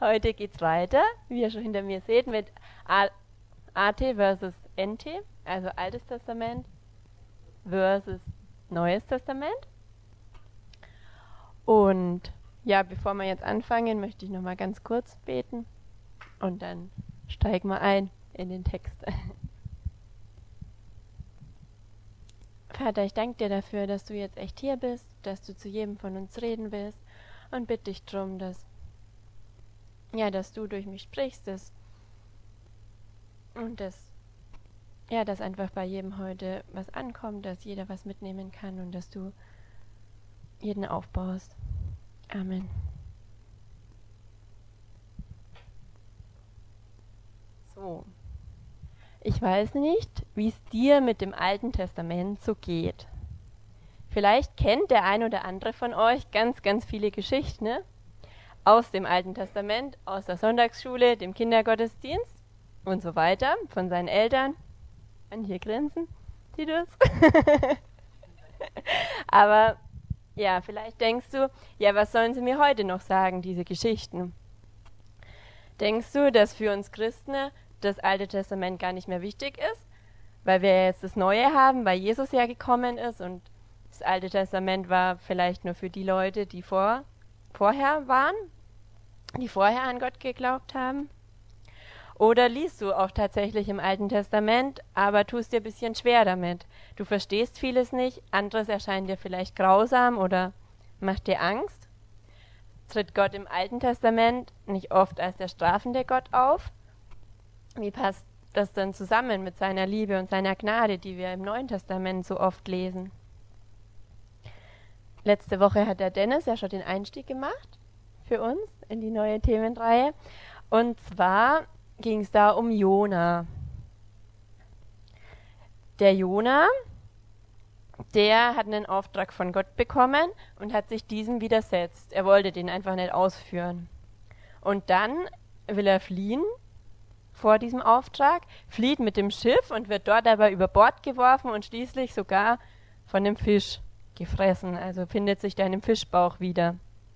Heute geht's weiter, wie ihr schon hinter mir seht, mit AT versus NT, also Altes Testament versus Neues Testament. Und ja, bevor wir jetzt anfangen, möchte ich nochmal ganz kurz beten und dann steigen wir ein in den Text. Vater, ich danke dir dafür, dass du jetzt echt hier bist, dass du zu jedem von uns reden willst und bitte dich darum, dass du durch mich sprichst dass einfach bei jedem heute was ankommt, dass jeder was mitnehmen kann und dass du jeden aufbaust. Amen. So. Ich weiß nicht, wie es dir mit dem Alten Testament so geht. Vielleicht kennt der ein oder andere von euch ganz, ganz viele Geschichten, ne? Aus dem Alten Testament, aus der Sonntagsschule, dem Kindergottesdienst und so weiter, von seinen Eltern. An hier grinsen, Titus. Aber ja, vielleicht denkst du, ja, was sollen sie mir heute noch sagen, diese Geschichten? Denkst du, dass für uns Christen das Alte Testament gar nicht mehr wichtig ist, weil wir jetzt das Neue haben, weil Jesus ja gekommen ist und das Alte Testament war vielleicht nur für die Leute, die vorher waren, die vorher an Gott geglaubt haben? Oder liest du auch tatsächlich im Alten Testament, aber tust dir ein bisschen schwer damit? Du verstehst vieles nicht, anderes erscheint dir vielleicht grausam oder macht dir Angst? Tritt Gott im Alten Testament nicht oft als der strafende Gott auf? Wie passt das dann zusammen mit seiner Liebe und seiner Gnade, die wir im Neuen Testament so oft lesen? Letzte Woche hat der Dennis ja schon den Einstieg gemacht für uns in die neue Themenreihe. Und zwar ging es da um Jona. Der Jona, der hat einen Auftrag von Gott bekommen und hat sich diesem widersetzt. Er wollte den einfach nicht ausführen. Und dann will er fliehen vor diesem Auftrag, flieht mit dem Schiff und wird dort aber über Bord geworfen und schließlich sogar von einem Fisch gefressen, also findet sich da in einem Fischbauch wieder.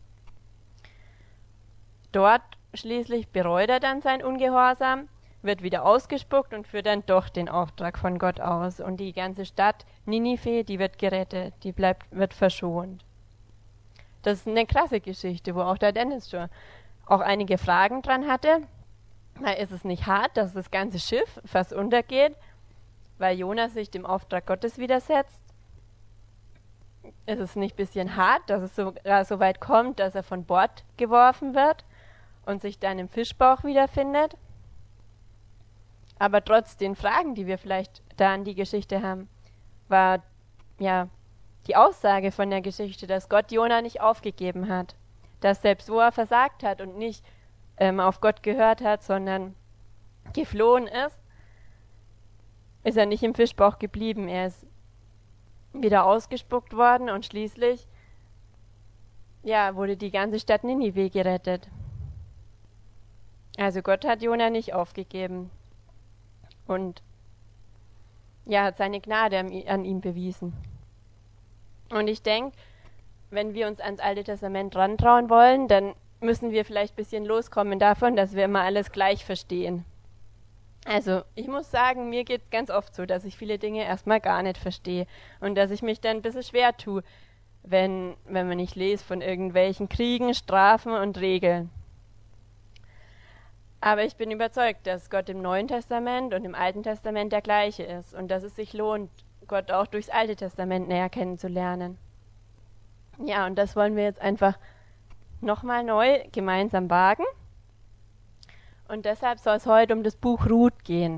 Dort schließlich bereut er dann sein Ungehorsam, wird wieder ausgespuckt und führt dann doch den Auftrag von Gott aus. Und die ganze Stadt Ninive, die wird gerettet, wird verschont. Das ist eine krasse Geschichte, wo auch der Dennis schon auch einige Fragen dran hatte. Ist es nicht hart, dass das ganze Schiff fast untergeht, weil Jona sich dem Auftrag Gottes widersetzt? Ist es nicht ein bisschen hart, dass es sogar so weit kommt, dass er von Bord geworfen wird und sich dann im Fischbauch wiederfindet? Aber trotz den Fragen, die wir vielleicht da an die Geschichte haben, war ja die Aussage von der Geschichte, dass Gott Jona nicht aufgegeben hat. Dass selbst wo er versagt hat und nicht auf Gott gehört hat, sondern geflohen ist er nicht im Fischbauch geblieben. Er ist wieder ausgespuckt worden und schließlich wurde die ganze Stadt Ninive gerettet. Also Gott hat Jona nicht aufgegeben und hat seine Gnade an ihm bewiesen. Und ich denke, wenn wir uns ans Alte Testament rantrauen wollen, dann müssen wir vielleicht ein bisschen loskommen davon, dass wir immer alles gleich verstehen. Also ich muss sagen, mir geht es ganz oft so, dass ich viele Dinge erstmal gar nicht verstehe und dass ich mich dann ein bisschen schwer tue, wenn man nicht lese von irgendwelchen Kriegen, Strafen und Regeln. Aber ich bin überzeugt, dass Gott im Neuen Testament und im Alten Testament der gleiche ist und dass es sich lohnt, Gott auch durchs Alte Testament näher kennenzulernen. Ja, und das wollen wir jetzt einfach nochmal neu gemeinsam wagen. Und deshalb soll es heute um das Buch Ruth gehen.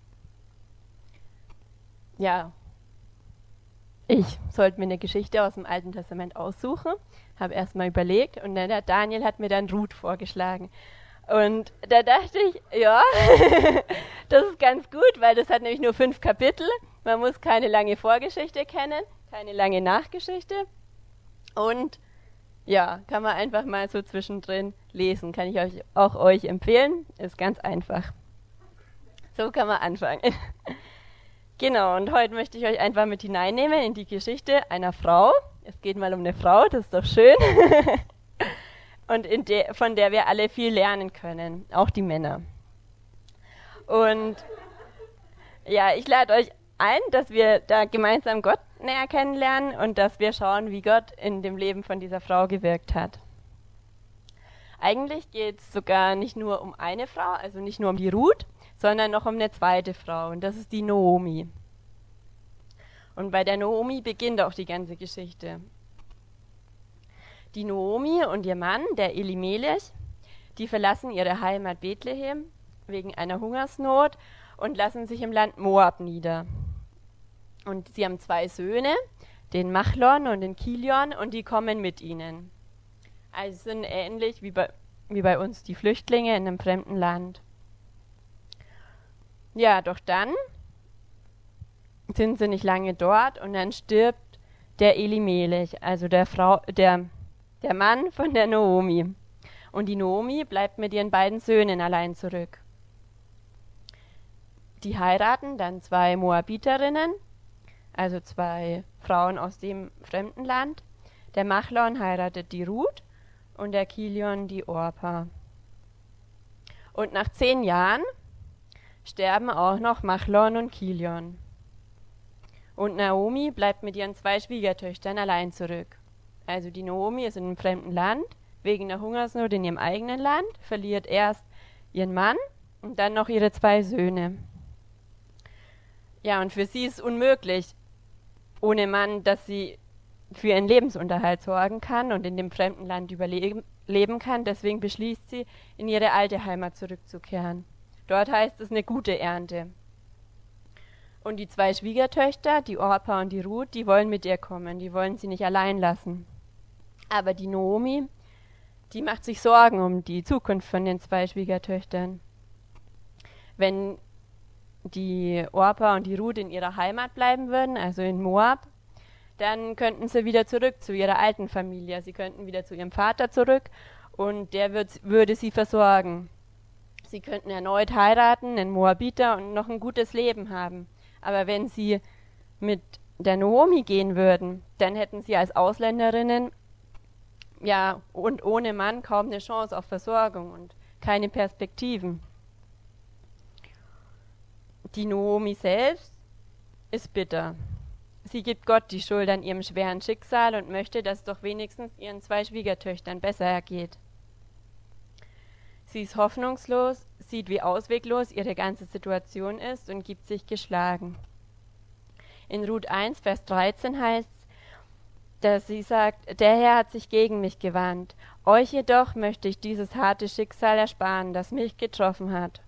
Ja, ich sollte mir eine Geschichte aus dem Alten Testament aussuchen, habe erstmal überlegt und dann der Daniel hat mir dann Ruth vorgeschlagen. Und da dachte ich, ja, das ist ganz gut, weil das hat nämlich nur 5 Kapitel. Man muss keine lange Vorgeschichte kennen, keine lange Nachgeschichte. Und ja, kann man einfach mal so zwischendrin lesen. Kann ich euch empfehlen. Ist ganz einfach. So kann man anfangen. Genau, und heute möchte ich euch einfach mit hineinnehmen in die Geschichte einer Frau. Es geht mal um eine Frau, das ist doch schön. und von der wir alle viel lernen können, auch die Männer. Und ja, ich lade euch ein, dass wir da gemeinsam Gott näher kennenlernen und dass wir schauen, wie Gott in dem Leben von dieser Frau gewirkt hat. Eigentlich geht es sogar nicht nur um eine Frau, also nicht nur um die Ruth, sondern noch um eine zweite Frau, und das ist die Naomi. Und bei der Naomi beginnt auch die ganze Geschichte. Die Naomi und ihr Mann, der Elimelech, die verlassen ihre Heimat Bethlehem wegen einer Hungersnot und lassen sich im Land Moab nieder. Und sie haben 2 Söhne, den Machlon und den Kilion, und die kommen mit ihnen. Also sind ähnlich wie bei uns die Flüchtlinge in einem fremden Land. Ja, doch dann sind sie nicht lange dort und dann stirbt der Elimelech, also der Mann von der Naomi. Und die Naomi bleibt mit ihren beiden Söhnen allein zurück. Die heiraten dann 2 Moabiterinnen, also 2 Frauen aus dem fremden Land. Der Machlon heiratet die Ruth und der Kilion die Orpa. Und nach 10 Jahren sterben auch noch Machlon und Kilion. Und Naomi bleibt mit ihren 2 Schwiegertöchtern allein zurück. Also die Naomi ist in einem fremden Land, wegen der Hungersnot in ihrem eigenen Land, verliert erst ihren Mann und dann noch ihre 2 Söhne. Ja, und für sie ist es unmöglich, ohne Mann, dass sie für ihren Lebensunterhalt sorgen kann und in dem fremden Land überleben kann. Deswegen beschließt sie, in ihre alte Heimat zurückzukehren. Dort heißt es eine gute Ernte. Und die 2 Schwiegertöchter, die Orpa und die Ruth, die wollen mit ihr kommen, die wollen sie nicht allein lassen. Aber die Naomi, die macht sich Sorgen um die Zukunft von den 2 Schwiegertöchtern. Wenn die Orpa und die Ruth in ihrer Heimat bleiben würden, also in Moab, dann könnten sie wieder zurück zu ihrer alten Familie. Sie könnten wieder zu ihrem Vater zurück und der würde sie versorgen. Sie könnten erneut heiraten, einen Moabiter, und noch ein gutes Leben haben. Aber wenn sie mit der Naomi gehen würden, dann hätten sie als Ausländerinnen ja und ohne Mann kaum eine Chance auf Versorgung und keine Perspektiven. Die Naomi selbst ist bitter. Sie gibt Gott die Schuld an ihrem schweren Schicksal und möchte, dass es doch wenigstens ihren 2 Schwiegertöchtern besser ergeht. Sie ist hoffnungslos, sieht, wie ausweglos ihre ganze Situation ist und gibt sich geschlagen. In Ruth 1, Vers 13 heißt es, dass sie sagt, der Herr hat sich gegen mich gewandt. Euch jedoch möchte ich dieses harte Schicksal ersparen, das mich getroffen hat.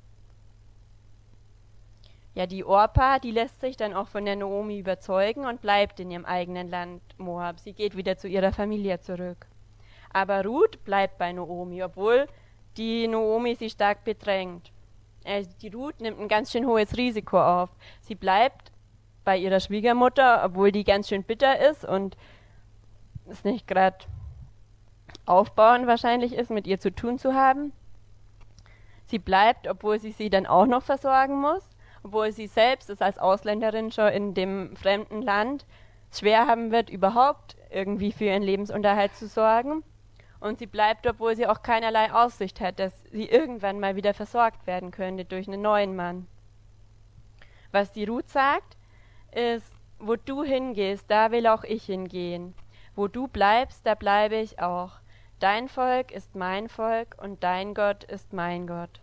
Ja, die Orpa, die lässt sich dann auch von der Naomi überzeugen und bleibt in ihrem eigenen Land Moab. Sie geht wieder zu ihrer Familie zurück. Aber Ruth bleibt bei Naomi, obwohl die Naomi sie stark bedrängt. Also die Ruth nimmt ein ganz schön hohes Risiko auf. Sie bleibt bei ihrer Schwiegermutter, obwohl die ganz schön bitter ist und es nicht gerade aufbauend wahrscheinlich ist, mit ihr zu tun zu haben. Sie bleibt, obwohl sie dann auch noch versorgen muss, obwohl sie selbst es als Ausländerin schon in dem fremden Land schwer haben wird, überhaupt irgendwie für ihren Lebensunterhalt zu sorgen. Und sie bleibt, obwohl sie auch keinerlei Aussicht hat, dass sie irgendwann mal wieder versorgt werden könnte durch einen neuen Mann. Was die Ruth sagt, ist, wo du hingehst, da will auch ich hingehen. Wo du bleibst, da bleibe ich auch. Dein Volk ist mein Volk und dein Gott ist mein Gott.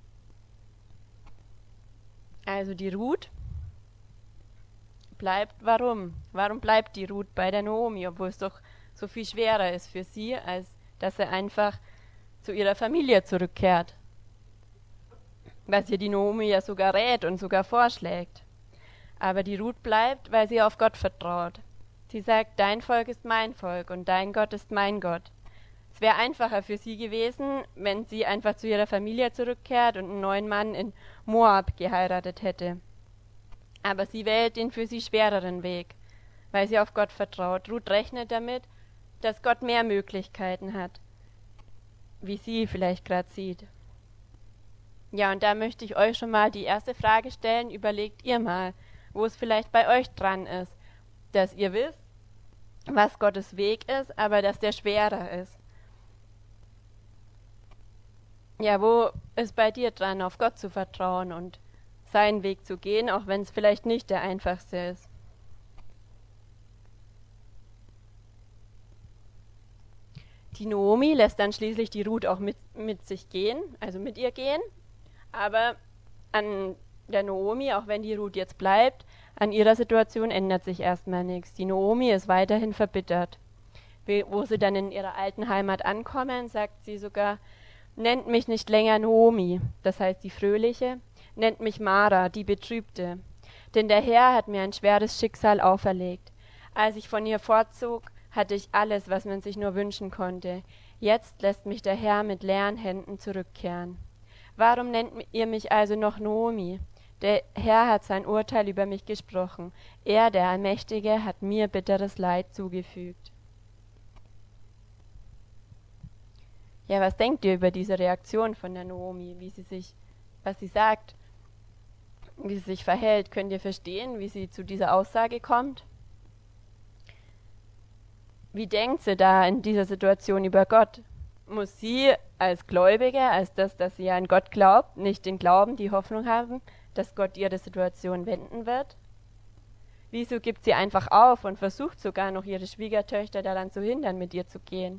Also die Ruth bleibt, warum? Warum bleibt die Ruth bei der Naomi, obwohl es doch so viel schwerer ist für sie, als dass sie einfach zu ihrer Familie zurückkehrt? Was ihr die Naomi ja sogar rät und sogar vorschlägt. Aber die Ruth bleibt, weil sie auf Gott vertraut. Sie sagt, dein Volk ist mein Volk und dein Gott ist mein Gott. Es wäre einfacher für sie gewesen, wenn sie einfach zu ihrer Familie zurückkehrt und einen neuen Mann in Moab geheiratet hätte. Aber sie wählt den für sie schwereren Weg, weil sie auf Gott vertraut. Ruth rechnet damit, dass Gott mehr Möglichkeiten hat, wie sie vielleicht gerade sieht. Ja, und da möchte ich euch schon mal die erste Frage stellen. Überlegt ihr mal, wo es vielleicht bei euch dran ist, dass ihr wisst, was Gottes Weg ist, aber dass der schwerer ist. Ja, wo ist bei dir dran, auf Gott zu vertrauen und seinen Weg zu gehen, auch wenn es vielleicht nicht der einfachste ist? Die Naomi lässt dann schließlich die Ruth auch mit sich gehen, also mit ihr gehen. Aber an der Naomi, auch wenn die Ruth jetzt bleibt, an ihrer Situation ändert sich erstmal nichts. Die Naomi ist weiterhin verbittert. Wo sie dann in ihrer alten Heimat ankommen, sagt sie sogar, nennt mich nicht länger Naomi, das heißt die Fröhliche, nennt mich Mara, die Betrübte. Denn der Herr hat mir ein schweres Schicksal auferlegt. Als ich von ihr fortzog, hatte ich alles, was man sich nur wünschen konnte. Jetzt lässt mich der Herr mit leeren Händen zurückkehren. Warum nennt ihr mich also noch Naomi? Der Herr hat sein Urteil über mich gesprochen. Er, der Allmächtige, hat mir bitteres Leid zugefügt. Ja, was denkt ihr über diese Reaktion von der Naomi, was sie sagt, wie sie sich verhält? Könnt ihr verstehen, wie sie zu dieser Aussage kommt? Wie denkt sie da in dieser Situation über Gott? Muss sie als Gläubige, als das, dass sie an Gott glaubt, nicht den Glauben, die Hoffnung haben, dass Gott ihre Situation wenden wird? Wieso gibt sie einfach auf und versucht sogar noch ihre Schwiegertöchter daran zu hindern, mit ihr zu gehen?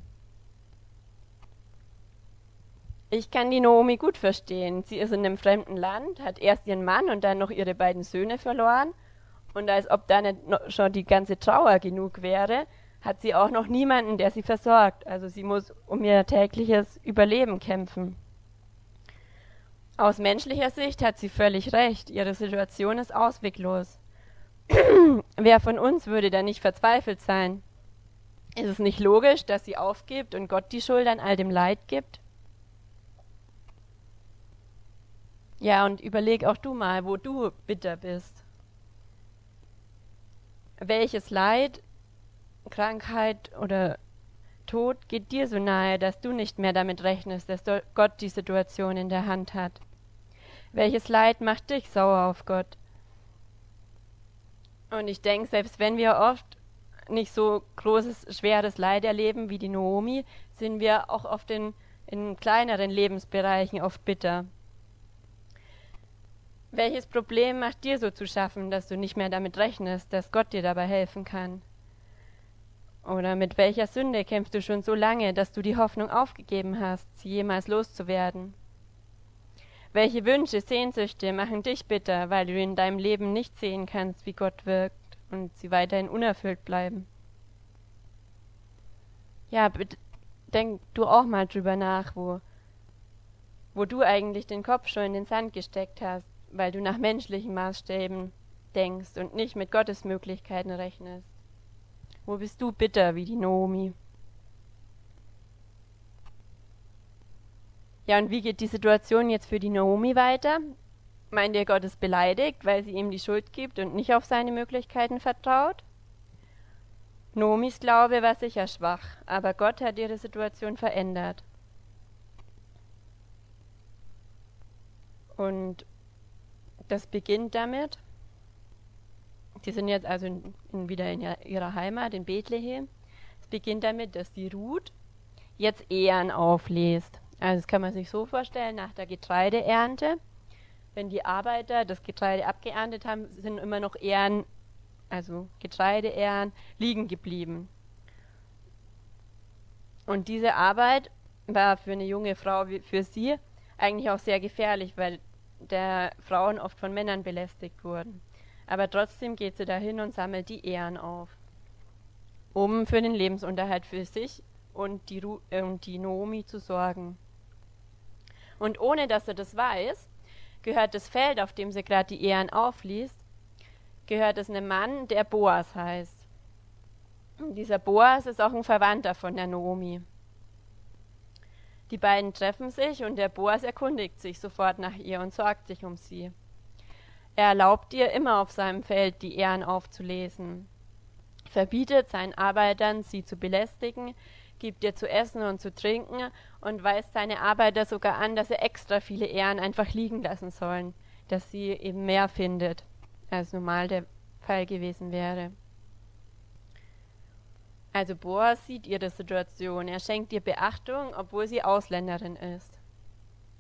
Ich kann die Naomi gut verstehen. Sie ist in einem fremden Land, hat erst ihren Mann und dann noch ihre beiden Söhne verloren. Und als ob da nicht schon die ganze Trauer genug wäre, hat sie auch noch niemanden, der sie versorgt. Also sie muss um ihr tägliches Überleben kämpfen. Aus menschlicher Sicht hat sie völlig recht. Ihre Situation ist ausweglos. Wer von uns würde da nicht verzweifelt sein? Ist es nicht logisch, dass sie aufgibt und Gott die Schuld an all dem Leid gibt? Ja, und überleg auch du mal, wo du bitter bist. Welches Leid, Krankheit oder Tod geht dir so nahe, dass du nicht mehr damit rechnest, dass Gott die Situation in der Hand hat? Welches Leid macht dich sauer auf Gott? Und ich denke, selbst wenn wir oft nicht so großes, schweres Leid erleben wie die Naomi, sind wir auch oft in kleineren Lebensbereichen oft bitter. Welches Problem macht dir so zu schaffen, dass du nicht mehr damit rechnest, dass Gott dir dabei helfen kann? Oder mit welcher Sünde kämpfst du schon so lange, dass du die Hoffnung aufgegeben hast, sie jemals loszuwerden? Welche Wünsche, Sehnsüchte machen dich bitter, weil du in deinem Leben nicht sehen kannst, wie Gott wirkt und sie weiterhin unerfüllt bleiben? Ja, denk du auch mal drüber nach, wo du eigentlich den Kopf schon in den Sand gesteckt hast, weil du nach menschlichen Maßstäben denkst und nicht mit Gottes Möglichkeiten rechnest. Wo bist du bitter wie die Naomi? Ja, und wie geht die Situation jetzt für die Naomi weiter? Meint ihr, Gott ist beleidigt, weil sie ihm die Schuld gibt und nicht auf seine Möglichkeiten vertraut? Naomis Glaube war sicher schwach, aber Gott hat ihre Situation verändert. Und das beginnt damit. Die sind jetzt also wieder in ihrer Heimat in Bethlehem. Es beginnt damit, dass die Ruth jetzt Ähren auflässt. Also das kann man sich so vorstellen, nach der Getreideernte, wenn die Arbeiter das Getreide abgeerntet haben, sind immer noch Ähren, also Getreideähren, liegen geblieben. Und diese Arbeit war für eine junge Frau wie für sie eigentlich auch sehr gefährlich, weil der Frauen oft von Männern belästigt wurden. Aber trotzdem geht sie dahin und sammelt die Ähren auf, um für den Lebensunterhalt für sich und die Naomi zu sorgen. Und ohne dass sie das weiß, gehört das Feld, auf dem sie gerade die Ähren aufliest, gehört es einem Mann, der Boas heißt. Und dieser Boas ist auch ein Verwandter von der Naomi. Die beiden treffen sich und der Boas erkundigt sich sofort nach ihr und sorgt sich um sie. Er erlaubt ihr, immer auf seinem Feld die Ähren aufzulesen, verbietet seinen Arbeitern, sie zu belästigen, gibt ihr zu essen und zu trinken und weist seine Arbeiter sogar an, dass sie extra viele Ähren einfach liegen lassen sollen, dass sie eben mehr findet, als normal der Fall gewesen wäre. Also Boas sieht ihre Situation, er schenkt ihr Beachtung, obwohl sie Ausländerin ist.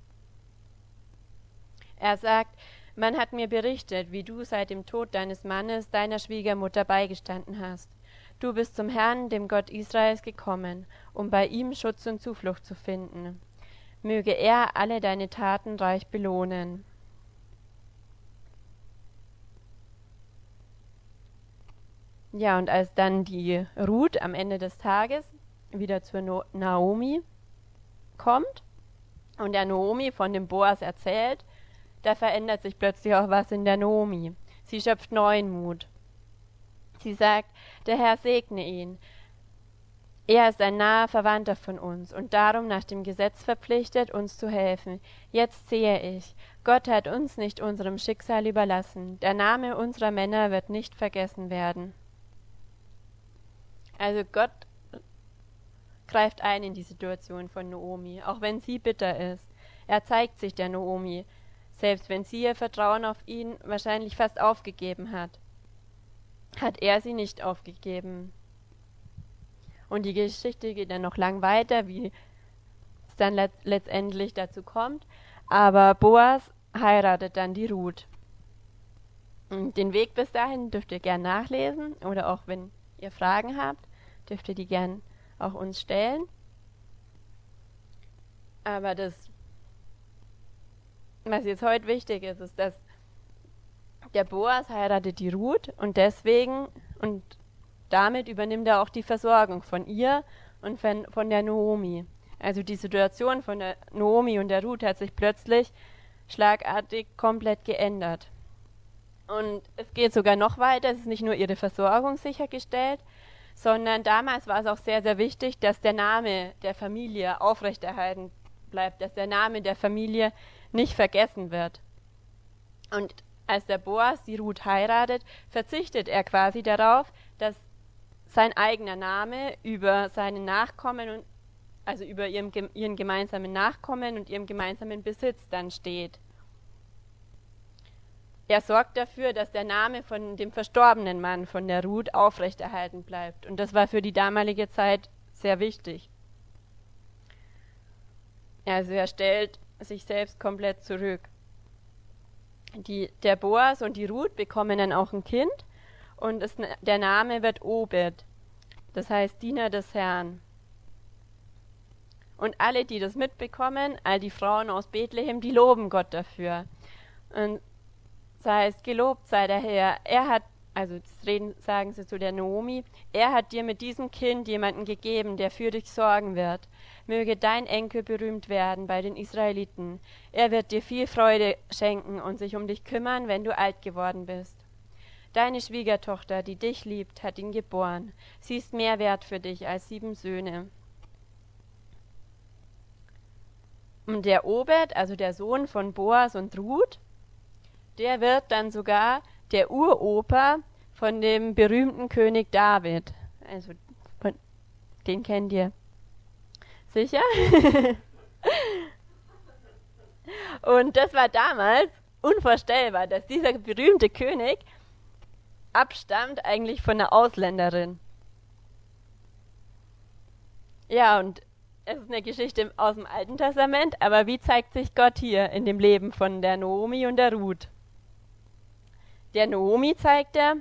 Er sagt, man hat mir berichtet, wie du seit dem Tod deines Mannes deiner Schwiegermutter beigestanden hast. Du bist zum Herrn, dem Gott Israels, gekommen, um bei ihm Schutz und Zuflucht zu finden. Möge er alle deine Taten reich belohnen. Ja, und als dann die Ruth am Ende des Tages wieder zur Naomi kommt und der Naomi von dem Boas erzählt, da verändert sich plötzlich auch was in der Naomi. Sie schöpft neuen Mut. Sie sagt, der Herr segne ihn. Er ist ein naher Verwandter von uns und darum nach dem Gesetz verpflichtet, uns zu helfen. Jetzt sehe ich, Gott hat uns nicht unserem Schicksal überlassen. Der Name unserer Männer wird nicht vergessen werden. Also Gott greift ein in die Situation von Naomi, auch wenn sie bitter ist. Er zeigt sich der Naomi, selbst wenn sie ihr Vertrauen auf ihn wahrscheinlich fast aufgegeben hat. Hat er sie nicht aufgegeben. Und die Geschichte geht dann noch lang weiter, wie es dann letztendlich dazu kommt. Aber Boas heiratet dann die Ruth. Und den Weg bis dahin dürft ihr gern nachlesen oder auch wenn ihr Fragen habt, dürft ihr die gern auch uns stellen. Aber das, was jetzt heute wichtig ist, ist, dass der Boas heiratet die Ruth und deswegen und damit übernimmt er auch die Versorgung von ihr und von der Naomi. Also die Situation von der Naomi und der Ruth hat sich plötzlich schlagartig komplett geändert. Und es geht sogar noch weiter, es ist nicht nur ihre Versorgung sichergestellt, sondern damals war es auch sehr, sehr wichtig, dass der Name der Familie aufrechterhalten bleibt, dass der Name der Familie nicht vergessen wird. Und als der Boas die Ruth heiratet, verzichtet er quasi darauf, dass sein eigener Name über seine Nachkommen, also über ihren gemeinsamen Nachkommen und ihrem gemeinsamen Besitz dann steht. Er sorgt dafür, dass der Name von dem verstorbenen Mann von der Ruth aufrechterhalten bleibt. Und das war für die damalige Zeit sehr wichtig. Also er stellt sich selbst komplett zurück. Der Boas und die Ruth bekommen dann auch ein Kind und der Name wird Obed, das heißt Diener des Herrn. Und alle, die das mitbekommen, all die Frauen aus Bethlehem, die loben Gott dafür. Und das heißt, gelobt sei der Herr. Sagen sie zu der Naomi, er hat dir mit diesem Kind jemanden gegeben, der für dich sorgen wird. Möge dein Enkel berühmt werden bei den Israeliten. Er wird dir viel Freude schenken und sich um dich kümmern, wenn du alt geworden bist. Deine Schwiegertochter, die dich liebt, hat ihn geboren. Sie ist mehr wert für dich als 7 Söhne. Und der Obed, also der Sohn von Boas und Ruth, der wird dann sogar der Uropa von dem berühmten König David. Also, den kennt ihr. Sicher? Und das war damals unvorstellbar, dass dieser berühmte König abstammt eigentlich von einer Ausländerin. Ja, und es ist eine Geschichte aus dem Alten Testament, aber wie zeigt sich Gott hier in dem Leben von der Naomi und der Ruth? Der Naomi zeigt er,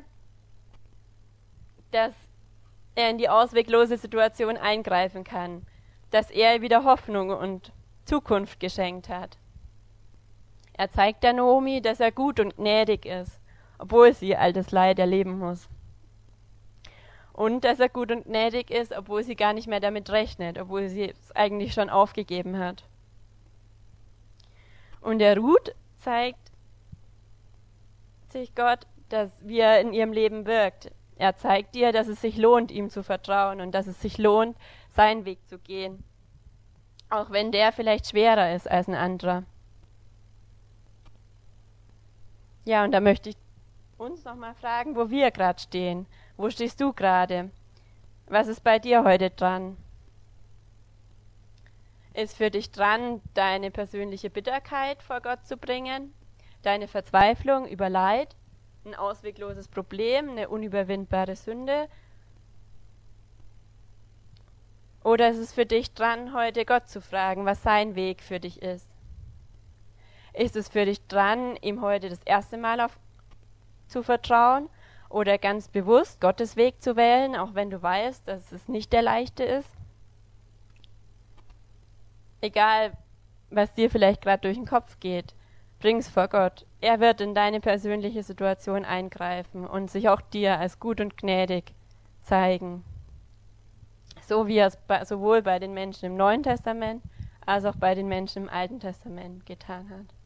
dass er in die ausweglose Situation eingreifen kann, dass er wieder Hoffnung und Zukunft geschenkt hat. Er zeigt der Naomi, dass er gut und gnädig ist, obwohl sie all das Leid erleben muss. Und dass er gut und gnädig ist, obwohl sie gar nicht mehr damit rechnet, obwohl sie es eigentlich schon aufgegeben hat. Und der Ruth zeigt sich Gott, wie er in ihrem Leben wirkt. Er zeigt ihr, dass es sich lohnt, ihm zu vertrauen und dass es sich lohnt, seinen Weg zu gehen. Auch wenn der vielleicht schwerer ist als ein anderer. Ja, und da möchte ich uns nochmal fragen, wo wir gerade stehen. Wo stehst du gerade? Was ist bei dir heute dran? Ist für dich dran, deine persönliche Bitterkeit vor Gott zu bringen? Deine Verzweiflung über Leid? Ein auswegloses Problem? Eine unüberwindbare Sünde? Oder ist es für dich dran, heute Gott zu fragen, was sein Weg für dich ist? Ist es für dich dran, ihm heute das erste Mal zu vertrauen oder ganz bewusst Gottes Weg zu wählen, auch wenn du weißt, dass es nicht der leichte ist? Egal, was dir vielleicht gerade durch den Kopf geht, bring's vor Gott. Er wird in deine persönliche Situation eingreifen und sich auch dir als gut und gnädig zeigen. So wie er es sowohl bei den Menschen im Neuen Testament als auch bei den Menschen im Alten Testament getan hat.